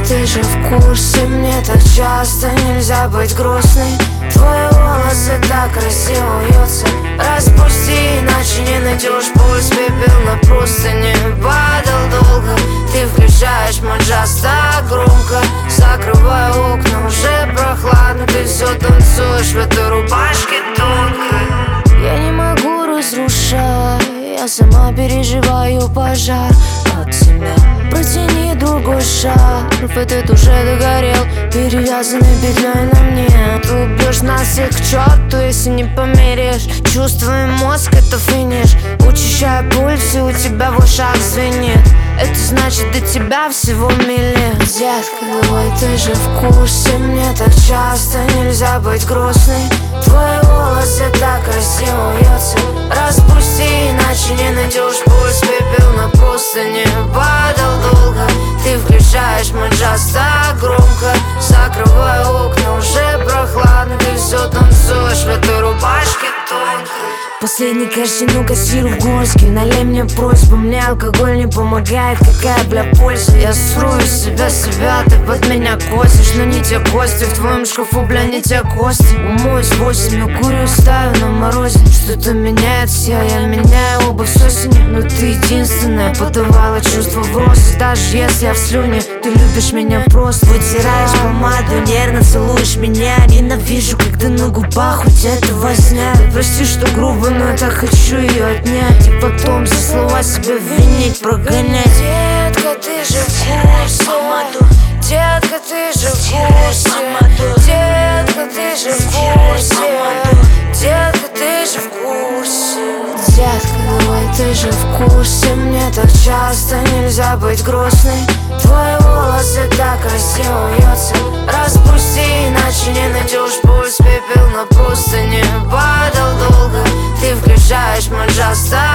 ты же в курсе, мне так часто нельзя быть грустной. Твои волосы так красиво вьются. Распусти, иначе не найдешь пульс. Пепел на простыне падал долго. Ты включаешь мой джаз так громко. Закрываю окна, уже прохладно. Ты все танцуешь в этой рубашке тонкой. Я не могу разрушать, я сама переживаю пожар от тебя. Протяни другой шарф, этот уже догорел, перевязанный петлей на мне. Ты убьешь нас всех к черту, если не померяешь. Чувствуй мозг, это финиш. Учащая пульс, и у тебя в ушах звенит. Это значит, до тебя всего мили. Детка, давай, ты же в курсе, мне так часто нельзя быть грустной. Твои волосы так красиво вьются. Распусти, иначе не найдешь пульс. Пепел на простыне падал долго. Ты включаешь мой джаз так громко. Закрываю окна, уже прохладно. Ты все танцуешь в этой рубашке тонкой. Последний кассину кассирую в горске. Налей мне просьбу, мне алкоголь не помогает. Какая, бля, польза? Я сру из себя, ты под меня косишь. Но не те кости, в твоем шкафу, бля, не те кости. Умоюсь 8, но курю ставлю на морозе. Что-то меняет все, я меняю обувь с осени. Но ты единственная подавала чувство в рост. Даже если я в слюне, ты любишь меня просто. Вытираешь помаду, нервно целуешь меня. Ненавижу, когда на губах у тебя это возня. Прости, что грубо, но я так хочу ее отнять. И потом за слова себя винить, прогонять. Детка, ты же в курсе. Детка, ты же в курсе. Детка, ты же в курсе. Детка, ты же в курсе. Детка, давай, ты же в курсе, мне так часто нельзя быть грустной. Твои волосы так красиво вьются. Распусти, иначе не найдешь пульс. Пепел на простыне падал долго. Ты включаешь мой джаз так